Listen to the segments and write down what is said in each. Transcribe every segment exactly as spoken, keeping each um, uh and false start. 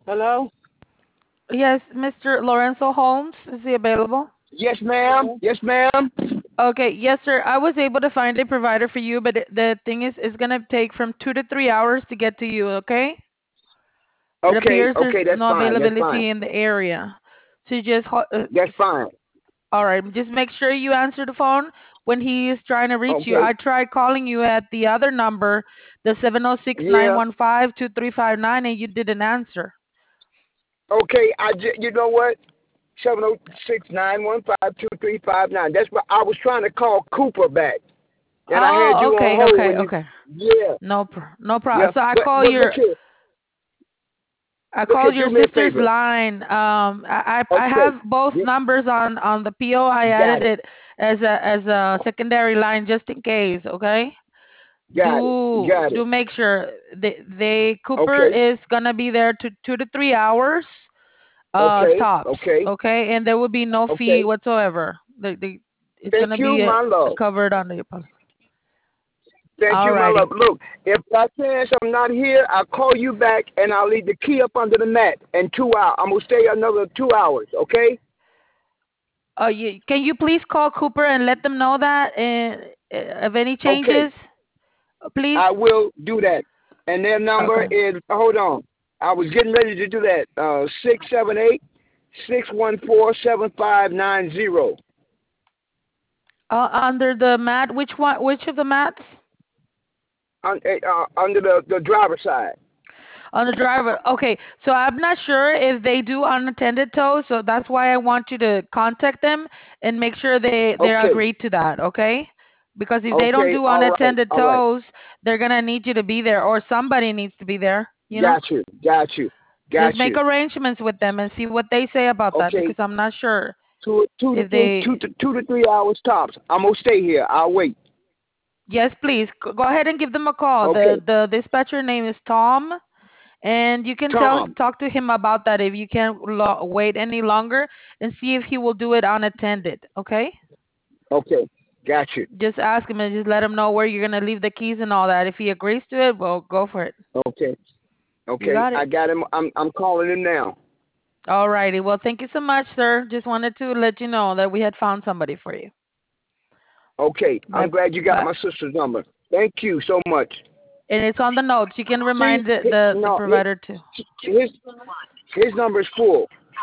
Hello? Yes, Mister Lorenzo Holmes, is he available? Yes, ma'am. Yes, ma'am. Okay, yes, sir. I was able to find a provider for you, but it- the thing is, it's gonna take from two to three hours to get to you. Okay? It Okay, appears okay, there's that's no fine. That's fine. availability in the area. So you just ho- uh, That's fine. all right, just make sure you answer the phone when he is trying to reach you. Okay. I tried calling you at the other number, the seven oh six, nine Yeah. one five, two three five nine, and you didn't answer. Okay. I j- you know what? Seven zero six nine one five two three five nine. That's what I was trying to call Cooper back, and I had Oh, you on okay, hold okay, when you. okay. Yeah. No, pr- no problem. Yeah. So I But call but look your here. I Look here. called your Do me a sister's favor. line. Um, I I I Okay. have both Yeah, numbers on on the P O. I added got it. it as a as a secondary line just in case. Okay. Got it. Do Got do it. make sure they they Cooper Okay. is gonna be there to two to three hours, uh Okay. tops. Okay. Okay, and there will be no fee Okay. whatsoever. The, the, it's Thank gonna you, be uh, my love. covered under your policy. Thank you, my Alrighty. love. Look, if by chance I'm not here, I'll call you back and I'll leave the key up under the mat in two hours. I'm gonna stay another two hours, okay? Uh, you, can you please call Cooper and let them know that and uh, of any Okay. changes, uh, I please? will do that. And their number Okay. is hold on. I was getting ready to do that. Uh six seven eight six one four seven five nine zero. Uh, under the mat, which one? Which of the mats? Un, uh, under the, the driver's side. On the driver. Okay, so I'm not sure if they do unattended tows, so that's why I want you to contact them and make sure they they Okay. agree to that. Okay, because if they don't Okay. do All right. unattended All right. tows, they're gonna need you to be there, or somebody needs to be there. You know, Got you. Got you. Got just make you. arrangements with them and see what they say about that, Okay. because I'm not sure Two two to if three two they. to two to three hours tops. I'm gonna stay here. I'll wait. Yes, please go go ahead and give them a call. The Okay. the dispatcher name is Tom. And you can tell Tom. talk to him about that if you can't lo- wait any longer and see if he will do it unattended. Okay? Okay. Got you. Just ask him and just let him know where you're gonna leave the keys and all that. If he agrees to it, well, go for it. Okay. You Okay. got I it. got him. I'm I'm calling him now. Alrighty. Well, thank you so much, sir. Just wanted to let you know that we had found somebody for you. Okay. I'm Bye. glad you got Bye. my sister's number. Thank you so much. And it's on the notes. You can See, remind the his, the, the no, his provider too. his his number is full.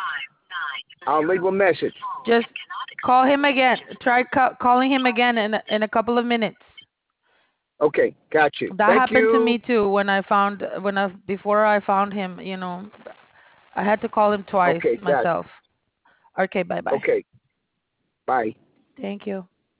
I'll leave a message. Just call him again. Try ca- calling him again in a- in a couple of minutes. Okay. Got you. That Thank happened to you. me too when I found when I before I found him, you know, I had to call him Okay. twice Got myself. Okay, bye you. bye. Okay. Bye. Thank you.